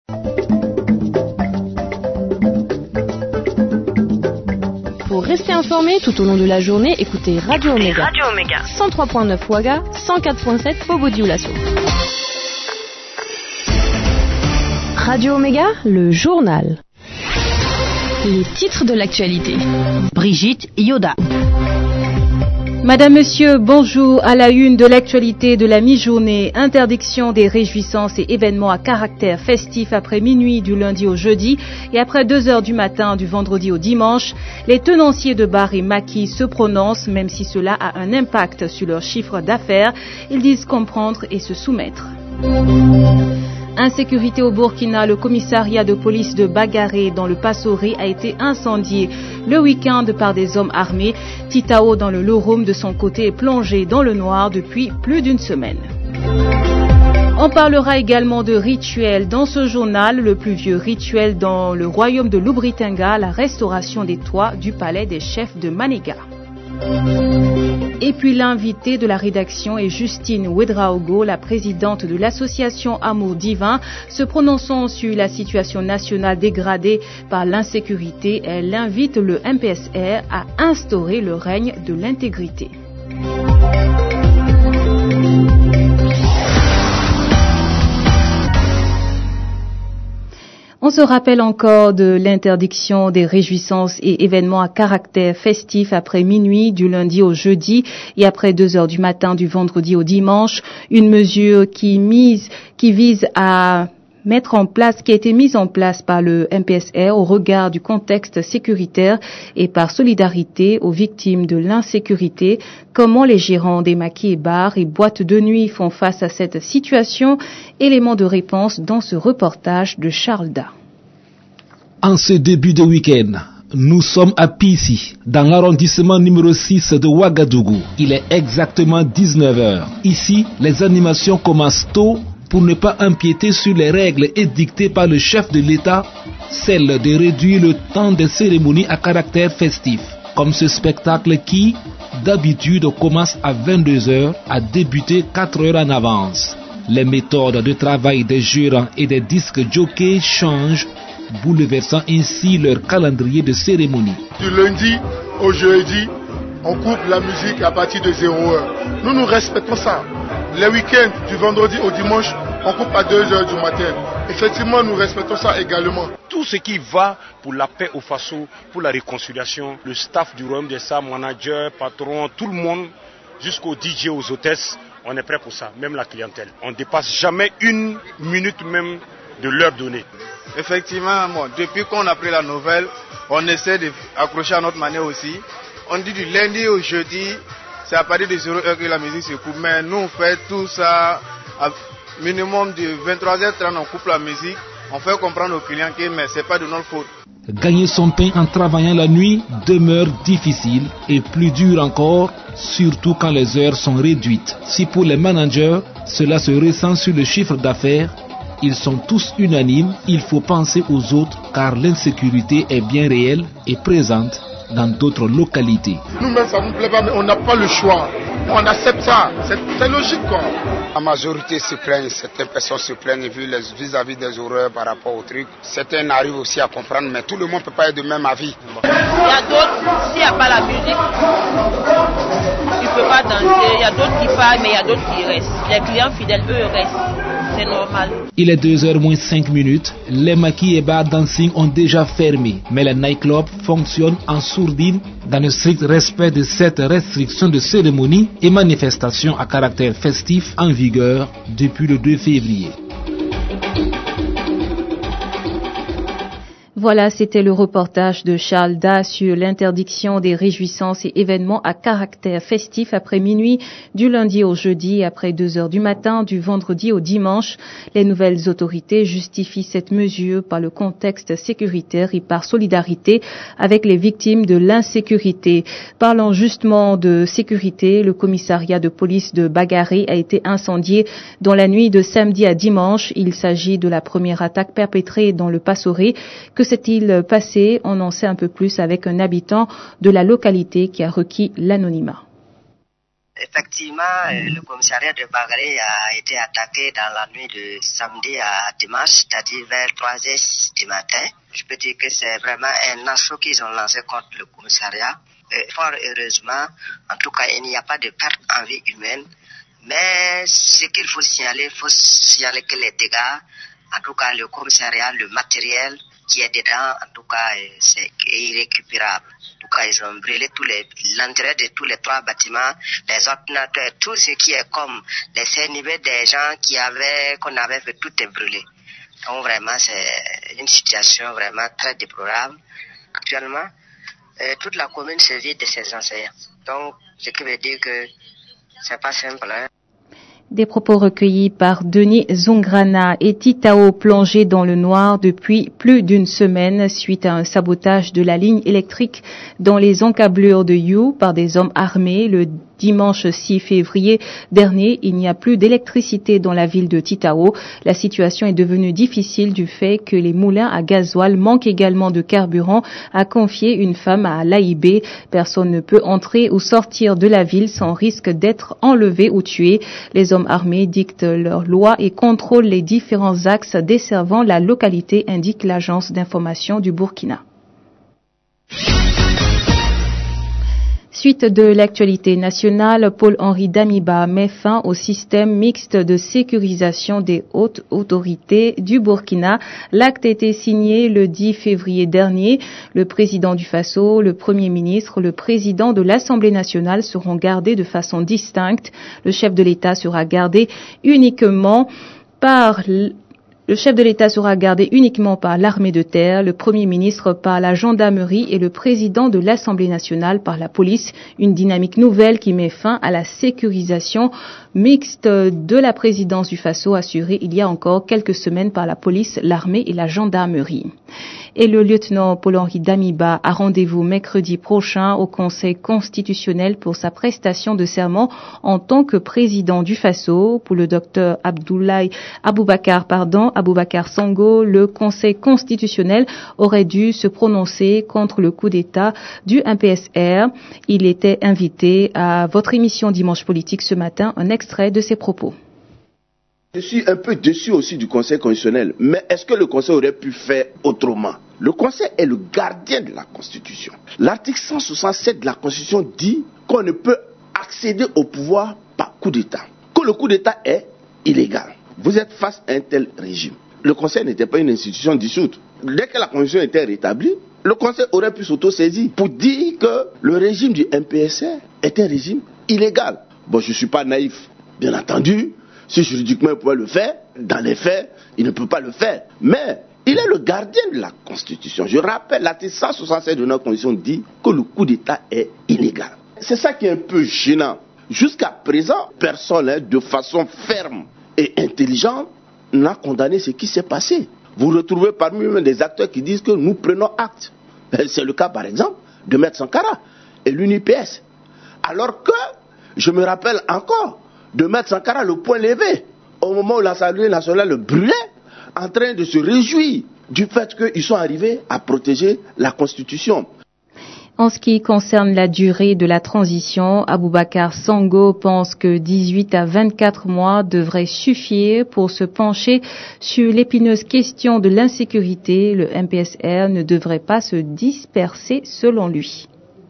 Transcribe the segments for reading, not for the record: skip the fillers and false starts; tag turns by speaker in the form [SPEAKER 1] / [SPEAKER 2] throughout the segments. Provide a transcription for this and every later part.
[SPEAKER 1] Pour rester informé tout au long de la journée, écoutez Radio Omega. 103.9 Ouaga, 104.7 Bobo-Dioulasso. Radio Omega, le journal. Les titres de l'actualité.
[SPEAKER 2] Brigitte Yoda.
[SPEAKER 3] Madame, Monsieur, bonjour. À la une de l'actualité de la mi-journée, interdiction des réjouissances et événements à caractère festif après minuit du lundi au jeudi et après 2 heures du matin du vendredi au dimanche. Les tenanciers de bars et maquis se prononcent, même si cela a un impact sur leur chiffre d'affaires. Ils disent comprendre et se soumettre. Insécurité au Burkina, le commissariat de police de Bagaré dans le Passoré a été incendié le week-end par des hommes armés. Titao dans le Loroum de son côté est plongé dans le noir depuis plus d'une semaine. On parlera également de rituels dans ce journal, le plus vieux rituel dans le royaume de Lubritinga, la restauration des toits du palais des chefs de Manéga. Et puis l'invité de la rédaction est Justine Ouedraogo, la présidente de l'association Amour Divin. Se prononçant sur la situation nationale dégradée par l'insécurité, elle invite le MPSR à instaurer le règne de l'intégrité. On se rappelle encore de l'interdiction des réjouissances et événements à caractère festif après minuit du lundi au jeudi et après 2 heures du matin du vendredi au dimanche. Une mesure qui vise à mettre en place, qui a été mise en place par le MPSR au regard du contexte sécuritaire et par solidarité aux victimes de l'insécurité. Comment les gérants des maquis et bars et boîtes de nuit font face à cette situation? Élément de réponse dans ce reportage de Charles Da.
[SPEAKER 4] En ce début de week-end, nous sommes à Pissi, dans l'arrondissement numéro 6 de Ouagadougou. Il est exactement 19h. Ici, les animations commencent tôt pour ne pas empiéter sur les règles édictées par le chef de l'État, celle de réduire le temps des cérémonies à caractère festif, comme ce spectacle qui, d'habitude, commence à 22h, a débuté 4 heures en avance. Les méthodes de travail des jurants et des disques jockeys changent, bouleversant ainsi leur calendrier de cérémonie.
[SPEAKER 5] Du lundi au jeudi, on coupe la musique à partir de 0h. Nous respectons ça. Les week-ends, du vendredi au dimanche, on coupe à 2h du matin. Effectivement, nous respectons ça également.
[SPEAKER 6] Tout ce qui va pour la paix au Faso, pour la réconciliation, le staff du Royaume des Sables, manager, patron, tout le monde, jusqu'aux DJ, aux hôtesses, on est prêt pour ça, même la clientèle. On ne dépasse jamais 1 minute même de l'heure donnée.
[SPEAKER 7] Effectivement, depuis qu'on a pris la nouvelle, on essaie d'accrocher à notre manière aussi. On dit du lundi au jeudi, c'est à partir de 0h que la musique se coupe. Mais nous, on fait tout ça à minimum de 23h30, on coupe la musique. On fait comprendre aux clients que mais c'est pas de notre faute.
[SPEAKER 4] Gagner son pain en travaillant la nuit demeure difficile et plus dur encore, surtout quand les heures sont réduites. Si pour les managers, cela se ressent sur le chiffre d'affaires, ils sont tous unanimes, il faut penser aux autres car l'insécurité est bien réelle et présente dans d'autres localités.
[SPEAKER 5] Nous-mêmes, ça ne nous plaît pas, mais on n'a pas le choix. On accepte ça, c'est logique quoi.
[SPEAKER 8] La majorité se plaignent, certaines personnes se plaignent vis-à-vis des horreurs par rapport au truc. Certains arrivent aussi à comprendre, mais tout le monde ne peut pas être de même avis.
[SPEAKER 9] Il y a d'autres, s'il n'y a pas la musique, tu ne peux pas danser. Il y a d'autres qui parlent, mais il y a d'autres qui restent. Les clients fidèles, eux, restent. C'est normal.
[SPEAKER 4] Il est 2h moins 5 minutes. Les maquis et bars dancing ont déjà fermé, mais les nightclubs fonctionnent en sourdine dans le strict respect de cette restriction de cérémonie et manifestations à caractère festif en vigueur depuis le 2 février.
[SPEAKER 3] Voilà, c'était le reportage de Charles Da sur l'interdiction des réjouissances et événements à caractère festif après minuit du lundi au jeudi, après 2 heures du matin du vendredi au dimanche. Les nouvelles autorités justifient cette mesure par le contexte sécuritaire et par solidarité avec les victimes de l'insécurité. Parlant justement de sécurité, le commissariat de police de Bagaré a été incendié dans la nuit de samedi à dimanche. Il s'agit de la première attaque perpétrée dans le Passoré. Que s'est-il passé? On en sait un peu plus avec un habitant de la localité qui a requis l'anonymat.
[SPEAKER 10] Effectivement, le commissariat de Bagaré a été attaqué dans la nuit de samedi à dimanche, c'est-à-dire vers 3h du matin. Je peux dire que c'est vraiment un assaut qu'ils ont lancé contre le commissariat. Et fort heureusement, en tout cas, il n'y a pas de perte en vie humaine. Mais ce qu'il faut signaler que les dégâts, en tout cas le commissariat, le matériel qui est dedans, en tout cas, c'est irrécupérable. En tout cas, ils ont brûlé l'entrée de tous les 3 bâtiments, les ordinateurs, tout ce qui est comme les CNIB des gens qu'on avait fait, tout est brûlé. Donc vraiment, c'est une situation vraiment très déplorable. Actuellement, toute la commune se vide de ses enseignants. Donc, ce qui veut dire que c'est pas simple, hein.
[SPEAKER 3] Des propos recueillis par Denis Zongrana et Titao plongés dans le noir depuis plus d'une semaine suite à un sabotage de la ligne électrique dans les encablures de You par des hommes armés le dimanche 6 février dernier. Il n'y a plus d'électricité dans la ville de Titao. La situation est devenue difficile du fait que les moulins à gasoil manquent également de carburant, a confié une femme à l'AIB. Personne ne peut entrer ou sortir de la ville sans risque d'être enlevé ou tué. Les hommes armés dictent leurs lois et contrôlent les différents axes desservant la localité, indique l'agence d'information du Burkina. Suite de l'actualité nationale, Paul-Henri Damiba met fin au système mixte de sécurisation des hautes autorités du Burkina. L'acte a été signé le 10 février dernier. Le président du Faso, le premier ministre, le président de l'Assemblée nationale seront gardés de façon distincte. Le chef de l'État sera gardé uniquement par l'armée de terre, le Premier ministre par la gendarmerie et le président de l'Assemblée nationale par la police. Une dynamique nouvelle qui met fin à la sécurisation mixte de la présidence du Faso assurée il y a encore quelques semaines par la police, l'armée et la gendarmerie. Et le lieutenant Paul-Henri Damiba a rendez-vous mercredi prochain au Conseil constitutionnel pour sa prestation de serment en tant que président du Faso. Pour le docteur Aboubakar Sango, le Conseil constitutionnel aurait dû se prononcer contre le coup d'État du MPSR. Il était invité à votre émission Dimanche Politique ce matin, un extrait de ses propos.
[SPEAKER 11] Je suis un peu déçu aussi du Conseil constitutionnel, mais est-ce que le Conseil aurait pu faire autrement? Le Conseil est le gardien de la Constitution. L'article 167 de la Constitution dit qu'on ne peut accéder au pouvoir par coup d'État, que le coup d'État est illégal. Vous êtes face à un tel régime. Le Conseil n'était pas une institution dissoute. Dès que la Constitution était rétablie, le Conseil aurait pu s'auto-saisir pour dire que le régime du MPSR est un régime illégal. Bon, je ne suis pas naïf, bien entendu. Si juridiquement il pouvait le faire, dans les faits, il ne peut pas le faire. Mais il est le gardien de la Constitution. Je rappelle, l'article 167 de notre Constitution dit que le coup d'État est illégal. C'est ça qui est un peu gênant. Jusqu'à présent, personne, de façon ferme et intelligente, n'a condamné ce qui s'est passé. Vous retrouvez parmi eux des acteurs qui disent que nous prenons acte. C'est le cas, par exemple, de Maître Sankara et l'UNIPS. Alors que, je me rappelle encore, de Maître Sankara le point levé, au moment où l'Assemblée nationale le brûlait, en train de se réjouir du fait qu'ils sont arrivés à protéger la Constitution.
[SPEAKER 3] En ce qui concerne la durée de la transition, Aboubakar Sango pense que 18 à 24 mois devraient suffire pour se pencher sur l'épineuse question de l'insécurité. Le MPSR ne devrait pas se disperser selon lui.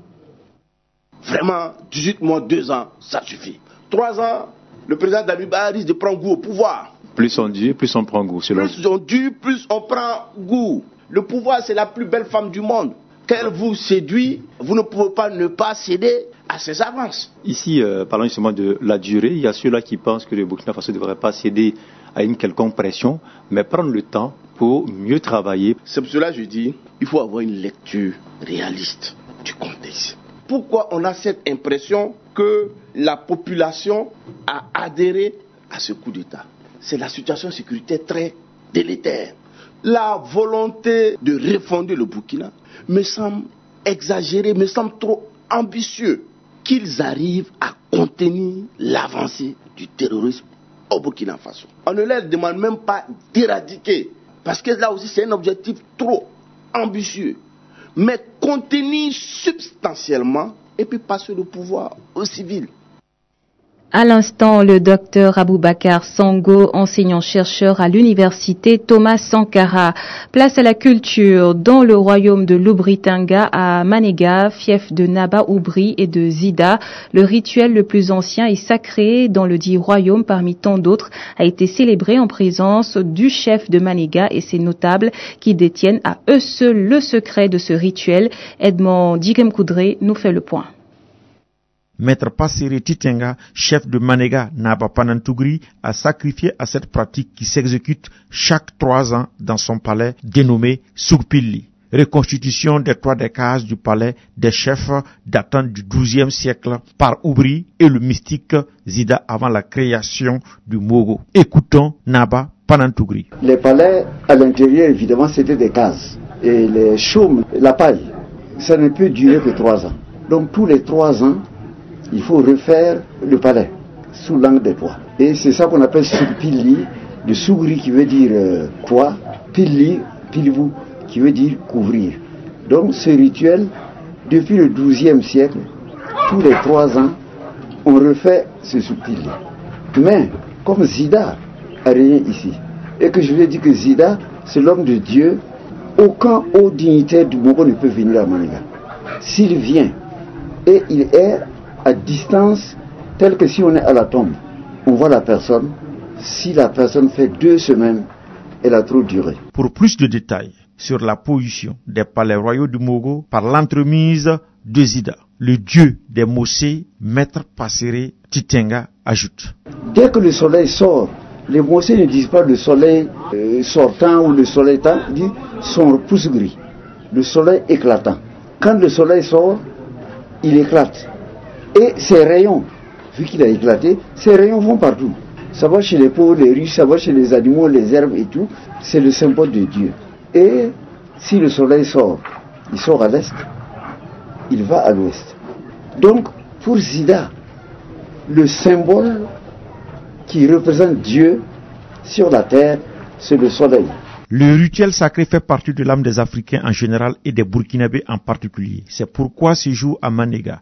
[SPEAKER 11] Vraiment, 18 mois, 2 ans, ça suffit. 3 ans, le président Damiba risque de prendre goût au pouvoir.
[SPEAKER 12] Plus on dit, plus on prend goût.
[SPEAKER 11] Plus on dit, plus on prend goût. Le pouvoir, c'est la plus belle femme du monde. Qu'elle vous séduit, vous ne pouvez pas ne pas céder à ses avances.
[SPEAKER 12] Ici, parlant justement de la durée, il y a ceux-là qui pensent que le Burkina Faso ne devrait pas céder à une quelconque pression, mais prendre le temps pour mieux travailler.
[SPEAKER 11] C'est pour cela que je dis, il faut avoir une lecture réaliste du contexte. Pourquoi on a cette impression que la population a adhéré à ce coup d'État? C'est la situation sécuritaire très délétère. La volonté de refonder le Burkina me semble exagérée, me semble trop ambitieux. Qu'ils arrivent à contenir l'avancée du terrorisme au Burkina Faso. On ne leur demande même pas d'éradiquer, parce que là aussi c'est un objectif trop ambitieux. Mais contenir substantiellement et puis passer le pouvoir aux civils.
[SPEAKER 3] À l'instant, le docteur Aboubakar Sango, enseignant-chercheur à l'université Thomas Sankara. Place à la culture dans le royaume de l'Oubri-Tanga à Manega, fief de Naba Oubri et de Zida. Le rituel le plus ancien et sacré dans le dit royaume parmi tant d'autres a été célébré en présence du chef de Manega et ses notables qui détiennent à eux seuls le secret de ce rituel. Edmond Digem Koudré nous fait le point.
[SPEAKER 13] Maître Passiri Titenga, chef de Manega Naba Panantugri, a sacrifié à cette pratique qui s'exécute chaque 3 ans dans son palais dénommé Surpilli. Reconstitution des toits des cases du palais des chefs datant du XIIe siècle par Oubri et le mystique Zida avant la création du Mogo. Écoutons Naba Panantugri.
[SPEAKER 14] Les palais à l'intérieur, évidemment, c'était des cases. Et les chaumes, la paille, ça ne peut durer que 3 ans. Donc tous les 3 ans, il faut refaire le palais sous l'angle des toits. Et c'est ça qu'on appelle Surpilli, de Sougri qui veut dire toit, Pilli, Pilvou qui veut dire couvrir. Donc ce rituel, depuis le XIIe siècle, tous les 3 ans, on refait ce Surpilli. Mais comme Zida a régné ici, et que je vous ai dit que Zida, c'est l'homme de Dieu, aucun haut dignitaire du Mogo ne peut venir à Manega. S'il vient, et il est à distance, telle que si on est à la tombe, on voit la personne. Si la personne fait 2 semaines, elle a trop duré.
[SPEAKER 13] Pour plus de détails sur la pollution des palais royaux du Mogo par l'entremise de Zida, le dieu des Mossé, Maître Passiri Titenga, ajoute.
[SPEAKER 14] Dès que le soleil sort, les Mossé ne disent pas le soleil sortant ou le soleil temps, ils disent son pouce gris, le soleil éclatant. Quand le soleil sort, il éclate. Et ces rayons, vu qu'il a éclaté, ces rayons vont partout. Ça va chez les pauvres, les riches, ça va chez les animaux, les herbes et tout. C'est le symbole de Dieu. Et si le soleil sort, il sort à l'est, il va à l'ouest. Donc, pour Zida, le symbole qui représente Dieu sur la terre, c'est le soleil.
[SPEAKER 13] Le rituel sacré fait partie de l'âme des Africains en général et des Burkinabés en particulier. C'est pourquoi ce jour à Manega.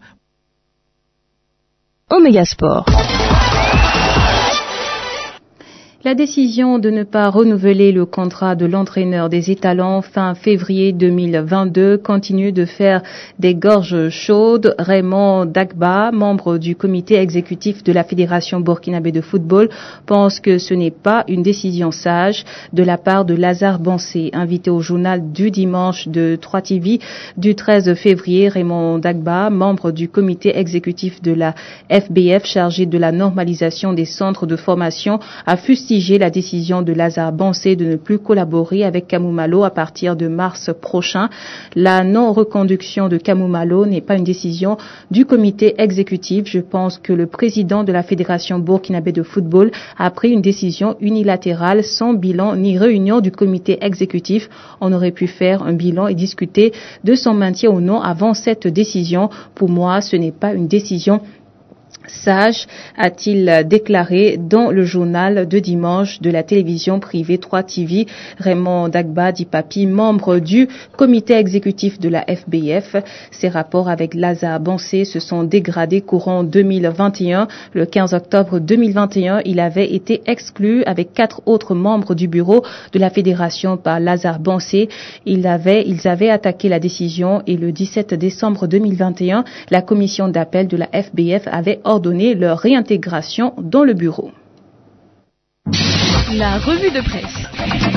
[SPEAKER 1] Omega Sport.
[SPEAKER 3] La décision de ne pas renouveler le contrat de l'entraîneur des Étalons fin février 2022 continue de faire des gorges chaudes. Raymond Dagba, membre du comité exécutif de la Fédération burkinabé de football, pense que ce n'est pas une décision sage de la part de Lazare Bansé. Invité au journal du dimanche de 3TV du 13 février, Raymond Dagba, membre du comité exécutif de la FBF chargé de la normalisation des centres de formation, a fustigé la décision de Lazare Bansé de ne plus collaborer avec Kamou-Malo à partir de mars prochain. La non-reconduction de Kamou-Malo n'est pas une décision du comité exécutif. Je pense que le président de la Fédération burkinabé de football a pris une décision unilatérale sans bilan ni réunion du comité exécutif. On aurait pu faire un bilan et discuter de son maintien ou non avant cette décision. Pour moi, ce n'est pas une décision sage, a-t-il déclaré dans le journal de dimanche de la télévision privée 3TV. Raymond Dagba Dipapi, membre du comité exécutif de la FBF. Ses rapports avec Lazare Bansé se sont dégradés courant 2021. Le 15 octobre 2021, il avait été exclu avec 4 autres membres du bureau de la fédération par Lazare Bansé. Ils avaient attaqué la décision et le 17 décembre 2021, la commission d'appel de la FBF avait ordonné leur réintégration dans le bureau.
[SPEAKER 1] La revue de presse.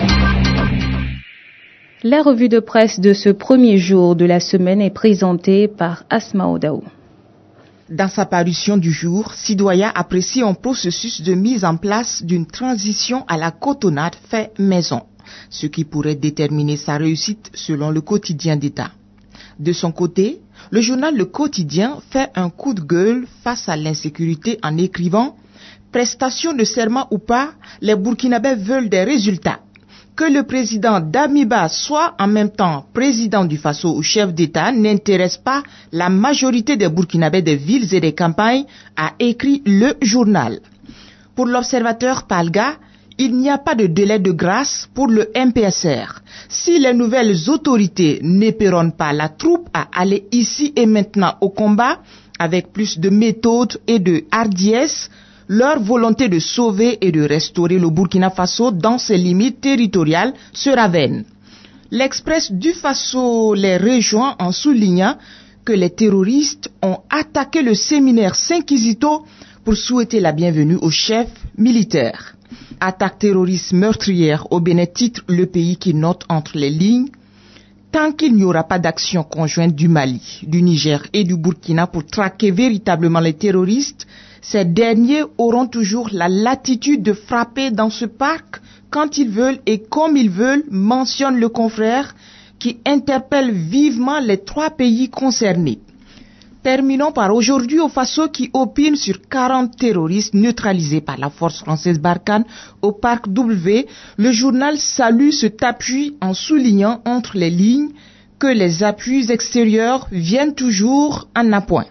[SPEAKER 3] La revue de presse de ce premier jour de la semaine est présentée par Asma Odaou.
[SPEAKER 15] Dans sa parution du jour, Sidoya apprécie un processus de mise en place d'une transition à la cotonnade fait maison, ce qui pourrait déterminer sa réussite selon le quotidien d'État. De son côté, le journal Le Quotidien fait un coup de gueule face à l'insécurité en écrivant « Prestation de serment ou pas, les Burkinabés veulent des résultats. Que le président Damiba soit en même temps président du Faso ou chef d'État n'intéresse pas la majorité des Burkinabés des villes et des campagnes », a écrit le journal. Pour l'observateur Palga, il n'y a pas de délai de grâce pour le MPSR. Si les nouvelles autorités n'épéronnent pas la troupe à aller ici et maintenant au combat, avec plus de méthode et de hardiesse, leur volonté de sauver et de restaurer le Burkina Faso dans ses limites territoriales sera vaine. L'Express du Faso les rejoint en soulignant que les terroristes ont attaqué le séminaire Saint-Kizito pour souhaiter la bienvenue au chef militaire. Attaque terroriste meurtrière au Bénin titre le pays qui note entre les lignes. Tant qu'il n'y aura pas d'action conjointe du Mali, du Niger et du Burkina pour traquer véritablement les terroristes, ces derniers auront toujours la latitude de frapper dans ce parc quand ils veulent et comme ils veulent, mentionne le confrère qui interpelle vivement les 3 pays concernés. Terminons par aujourd'hui au Faso qui opine sur 40 terroristes neutralisés par la force française Barkhane au parc W. Le journal salue cet appui en soulignant entre les lignes que les appuis extérieurs viennent toujours en appoint.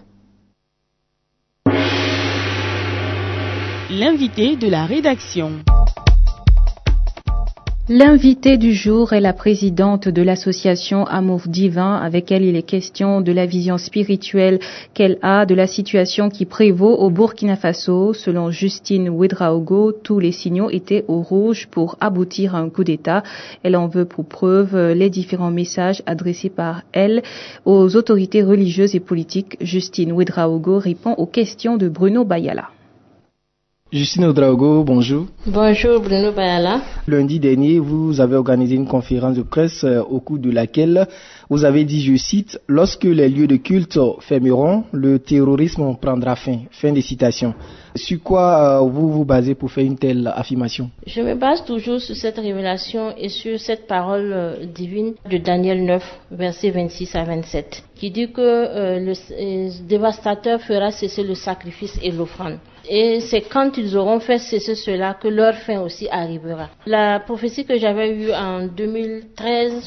[SPEAKER 1] L'invité de la rédaction.
[SPEAKER 3] L'invitée du jour est la présidente de l'association Amour Divin, avec elle il est question de la vision spirituelle qu'elle a de la situation qui prévaut au Burkina Faso. Selon Justine Ouedraogo, tous les signaux étaient au rouge pour aboutir à un coup d'État. Elle en veut pour preuve les différents messages adressés par elle aux autorités religieuses et politiques. Justine Ouedraogo répond aux questions de Bruno Bayala.
[SPEAKER 16] Justine Ouedraogo, bonjour.
[SPEAKER 17] Bonjour Bruno Bayala.
[SPEAKER 16] Lundi dernier, vous avez organisé une conférence de presse au cours de laquelle vous avez dit, je cite, « Lorsque les lieux de culte fermeront, le terrorisme prendra fin. » Fin de citation. Sur quoi vous vous basez pour faire une telle affirmation?
[SPEAKER 17] Je me base toujours sur cette révélation et sur cette parole divine de Daniel 9, versets 26 à 27, qui dit que le dévastateur fera cesser le sacrifice et l'offrande. Et c'est quand ils auront fait cesser cela que leur fin aussi arrivera. La prophétie que j'avais eue en 2013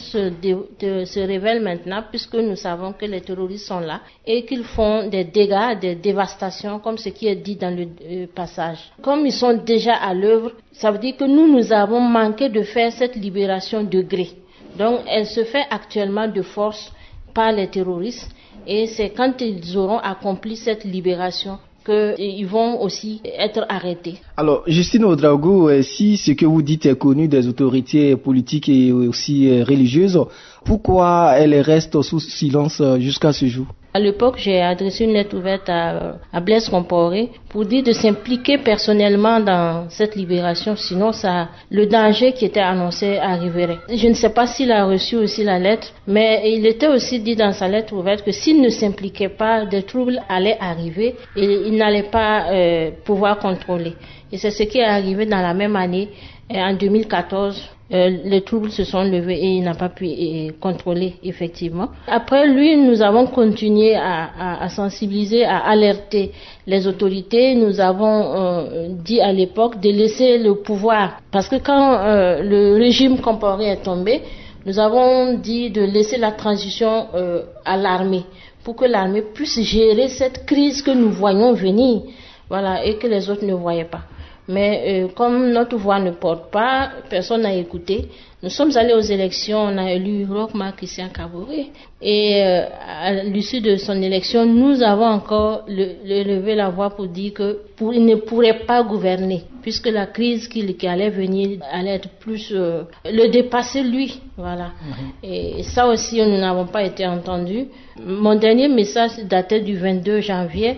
[SPEAKER 17] se révèle maintenant, puisque nous savons que les terroristes sont là et qu'ils font des dégâts, des dévastations, comme ce qui est dit dans le passage. Comme ils sont déjà à l'œuvre, ça veut dire que nous avons manqué de faire cette libération de gré. Donc elle se fait actuellement de force par les terroristes et c'est quand ils auront accompli cette libération qu'ils vont aussi être arrêtés.
[SPEAKER 16] Alors, Justine Ouedraogo, si ce que vous dites est connu des autorités politiques et aussi religieuses, pourquoi elles restent sous silence jusqu'à ce jour?
[SPEAKER 17] À l'époque, j'ai adressé une lettre ouverte à Blaise Compaoré pour dire de s'impliquer personnellement dans cette libération, sinon le danger qui était annoncé arriverait. Je ne sais pas s'il a reçu aussi la lettre, mais il était aussi dit dans sa lettre ouverte que s'il ne s'impliquait pas, des troubles allaient arriver et il n'allait pas pouvoir contrôler. Et c'est ce qui est arrivé dans la même année, en 2014. Les troubles se sont levés et il n'a pas pu contrôler effectivement. Après lui, nous avons continué à sensibiliser, à alerter les autorités. Nous avons dit à l'époque de laisser le pouvoir. Parce que quand le régime Compaoré est tombé, nous avons dit de laisser la transition à l'armée pour que l'armée puisse gérer cette crise que nous voyons venir, voilà, et que les autres ne voyaient pas. Mais comme notre voix ne porte pas, personne n'a écouté. Nous sommes allés aux élections, on a élu Roch-Marc Christian Kaboré. Et à l'issue de son élection, nous avons encore levé la voix pour dire qu'il ne pourrait pas gouverner, puisque la crise qui allait venir allait être plus le dépasser lui. Voilà. Et ça aussi, nous n'avons pas été entendus. Mon dernier message datait du 22 janvier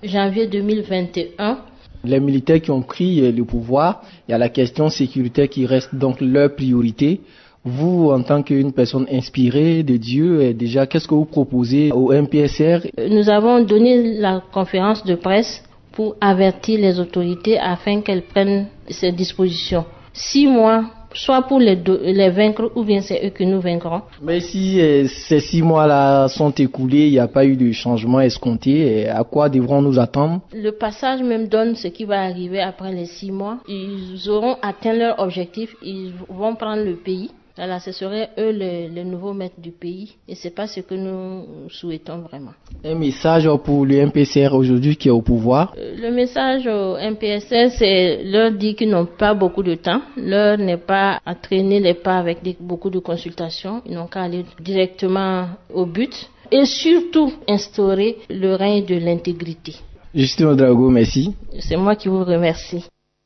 [SPEAKER 17] 2021.
[SPEAKER 16] Les militaires qui ont pris le pouvoir, il y a la question sécuritaire qui reste donc leur priorité. Vous, en tant qu'une personne inspirée de Dieu, déjà, qu'est-ce que vous proposez au MPSR?
[SPEAKER 17] Nous avons donné la conférence de presse pour avertir les autorités afin qu'elles prennent ces dispositions. 6 mois, soit pour les vaincre ou bien c'est eux que nous vaincrons.
[SPEAKER 16] Mais si ces 6 mois-là sont écoulés, il n'y a pas eu de changement escompté, à quoi devrons-nous attendre?
[SPEAKER 17] Le passage même donne ce qui va arriver après les 6 mois. Ils auront atteint leur objectif, ils vont prendre le pays. Voilà, ce seraient eux les nouveaux maîtres du pays et c'est pas ce que nous souhaitons vraiment.
[SPEAKER 16] Un message pour le MPSR aujourd'hui qui est au pouvoir?
[SPEAKER 17] Le message au MPSR, c'est leur dire qu'ils n'ont pas beaucoup de temps. Leur n'est pas à traîner les pas avec beaucoup de consultations. Ils n'ont qu'à aller directement au but. et surtout instaurer le règne de l'intégrité.
[SPEAKER 16] Justine Ouedraogo, merci.
[SPEAKER 17] C'est moi qui vous remercie.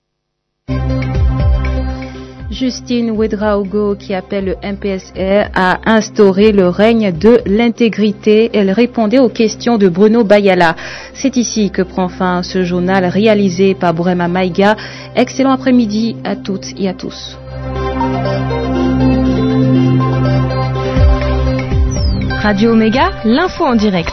[SPEAKER 3] Justine Ouedraogo, qui appelle le MPSR à instaurer le règne de l'intégrité. Elle répondait aux questions de Bruno Bayala. C'est ici que prend fin ce journal réalisé par Bourema Maïga. Excellent après-midi à toutes et à tous.
[SPEAKER 1] Radio Omega, l'info en direct.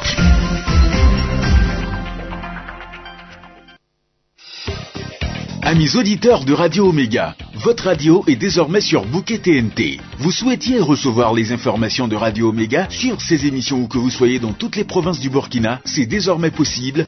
[SPEAKER 18] Amis auditeurs de Radio Omega, votre radio est désormais sur Bouquet TNT. Vous souhaitiez recevoir les informations de Radio Omega sur ses émissions où que vous soyez dans toutes les provinces du Burkina, c'est désormais possible